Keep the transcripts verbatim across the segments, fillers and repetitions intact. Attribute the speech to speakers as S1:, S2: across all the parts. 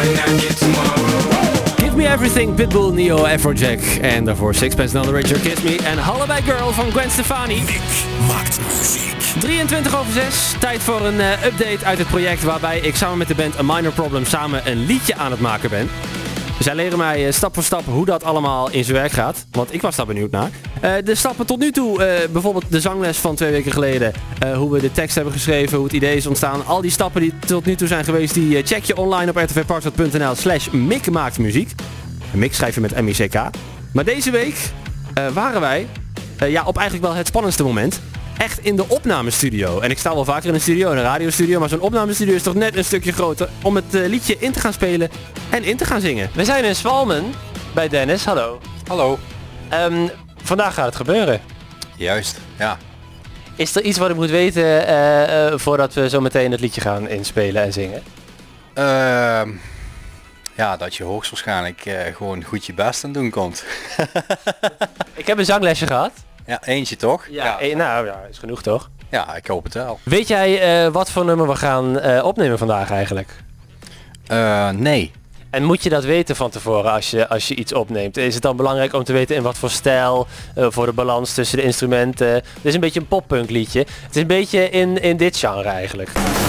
S1: Give Me Everything, Pitbull, Neo, Afrojack. En daarvoor Sixpence None the Richer, Kiss Me. En Hollaback Girl van Gwen Stefani.
S2: Nick maakt muziek.
S1: drieëntwintig over zes. Tijd voor een uh, update uit het project waarbij ik samen met de band A Minor Problem samen een liedje aan het maken ben. Zij leren mij uh, stap voor stap hoe dat allemaal in zijn werk gaat. Want ik was daar benieuwd naar. Uh, de stappen tot nu toe, uh, bijvoorbeeld de zangles van twee weken geleden. Uh, hoe we de tekst hebben geschreven, hoe het idee is ontstaan. Al die stappen die tot nu toe zijn geweest, die uh, check je online op r t v parkstad punt n l slash Mick maakt muziek. Mick schrijf je met M I C K. Maar deze week uh, waren wij uh, ja, op eigenlijk wel het spannendste moment. Echt in de opnamestudio. En ik sta wel vaker in een studio, in een radiostudio, maar zo'n opnamestudio is toch net een stukje groter om het uh, liedje in te gaan spelen en in te gaan zingen. We zijn in Zwalmen bij Dennis. Hallo.
S3: Hallo.
S1: Um, vandaag gaat het gebeuren.
S3: Juist, ja.
S1: Is er iets wat ik moet weten uh, uh, voordat we zo meteen het liedje gaan inspelen en zingen?
S3: Uh, ja, dat je hoogstwaarschijnlijk uh, gewoon goed je best aan doen komt.
S1: Ik heb een zanglesje gehad.
S3: Ja, eentje toch?
S1: Ja,
S3: ja.
S1: E- nou ja, is genoeg toch?
S3: Ja, ik hoop het wel.
S1: Weet jij uh, wat voor nummer we gaan uh, opnemen vandaag eigenlijk?
S3: Uh, nee.
S1: En moet je dat weten van tevoren als je, als je iets opneemt? Is het dan belangrijk om te weten in wat voor stijl, uh, voor de balans tussen de instrumenten? Het is een beetje een poppunk liedje. Het is een beetje in, in dit genre eigenlijk.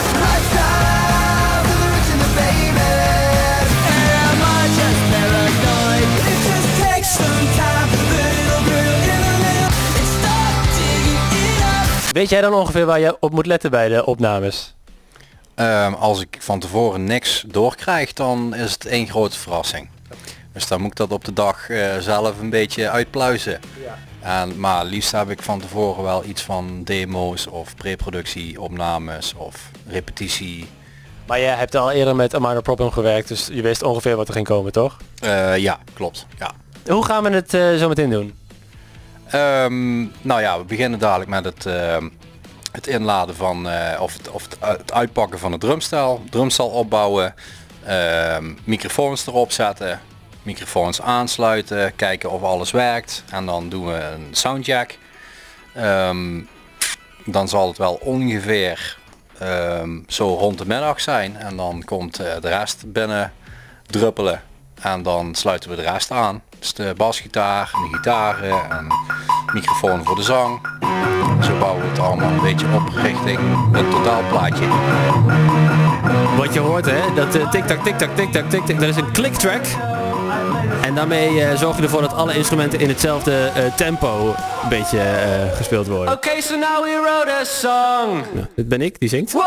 S1: Weet jij dan ongeveer waar je op moet letten bij de opnames?
S3: Um, als ik van tevoren niks doorkrijg, dan is het één grote verrassing. Dus dan moet ik dat op de dag uh, zelf een beetje uitpluizen. Ja. En, maar liefst heb ik van tevoren wel iets van demo's of preproductie, opnames of repetitie.
S1: Maar jij hebt al eerder met A Minor Problem gewerkt, dus je wist ongeveer wat er ging komen, toch?
S3: Uh, ja, klopt. Ja.
S1: Hoe gaan we het uh, zo meteen doen?
S3: Um, nou ja, we beginnen dadelijk met het, uh, het inladen van, uh, of, het, of het, het uitpakken van het drumstel, drumstel opbouwen, uh, microfoons erop zetten, microfoons aansluiten, kijken of alles werkt en dan doen we een soundcheck. Um, dan zal het wel ongeveer um, zo rond de middag zijn en dan komt uh, de rest binnen druppelen en dan sluiten we de rest aan. Dus de basgitaar, en de gitaren en microfoon voor de zang. Zo bouwen we het allemaal een beetje op richting het totaalplaatje.
S1: Wat je hoort hè, dat uh, tik-tak, tik-tak, tik-tak, tik-tak, dat is een click-track. En daarmee uh, zorg je ervoor dat alle instrumenten in hetzelfde uh, tempo een beetje uh, gespeeld worden. Oké, okay, so now we wrote a song. Nou, dit ben ik, die zingt. Whoa,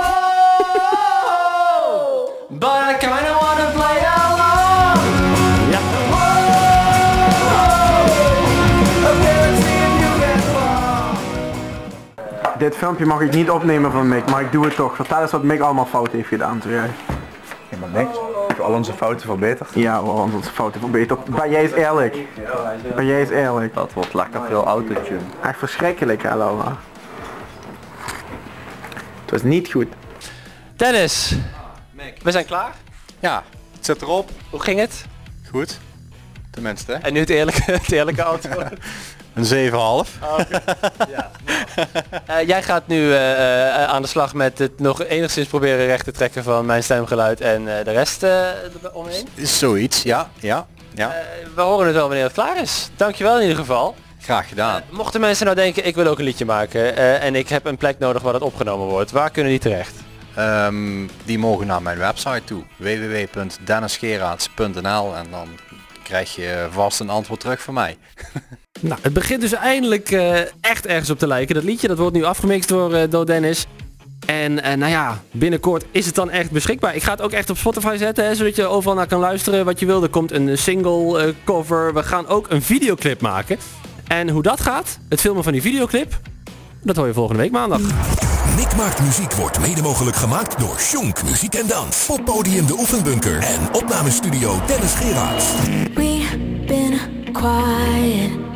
S1: but I kinda wanna play along. Ja.
S4: Dit filmpje mag ik niet opnemen van Mick, maar ik doe het toch. Vertel eens wat Mick allemaal fout heeft gedaan toen jij.
S5: Helemaal niks. Ik heb al onze fouten verbeterd.
S4: Ja, we hebben onze fouten verbeterd. Ben jij eens eerlijk? Ben jij eens eerlijk?
S5: Dat wordt lekker veel autotune.
S4: Echt verschrikkelijk, hè, Laura. Het was niet goed.
S1: Dennis, we zijn klaar.
S3: Ja, het zit erop.
S1: Hoe ging het?
S3: Goed. Tenminste.
S1: En nu het eerlijke, het eerlijke antwoord.
S3: Een zeven komma vijf.
S1: Oh, okay. Ja. uh, jij gaat nu uh, uh, aan de slag met het nog enigszins proberen recht te trekken van mijn stemgeluid en uh, de rest uh, omheen.
S3: Is zoiets, ja. ja, ja.
S1: Uh, we horen het wel wanneer het klaar is. Dankjewel in ieder geval.
S3: Graag gedaan.
S1: Uh, mochten mensen nou denken, ik wil ook een liedje maken uh, en ik heb een plek nodig waar het opgenomen wordt, waar kunnen die terecht?
S3: Um, die mogen naar mijn website toe, w w w punt dennis geraerts punt n l en dan krijg je vast een antwoord terug van mij.
S1: Nou, het begint dus eindelijk uh, echt ergens op te lijken. Dat liedje dat wordt nu afgemixt door, uh, door Dennis. En uh, nou ja, binnenkort is het dan echt beschikbaar. Ik ga het ook echt op Spotify zetten, hè, zodat je overal naar kan luisteren wat je wil. Er komt een single uh, cover. We gaan ook een videoclip maken. En hoe dat gaat, het filmen van die videoclip, dat hoor je volgende week maandag.
S2: Mick maakt muziek wordt mede mogelijk gemaakt door Shonk Muziek en Dans. Poppodium De Oefenbunker en opnamestudio Dennis Geraerts.
S6: We've been quiet.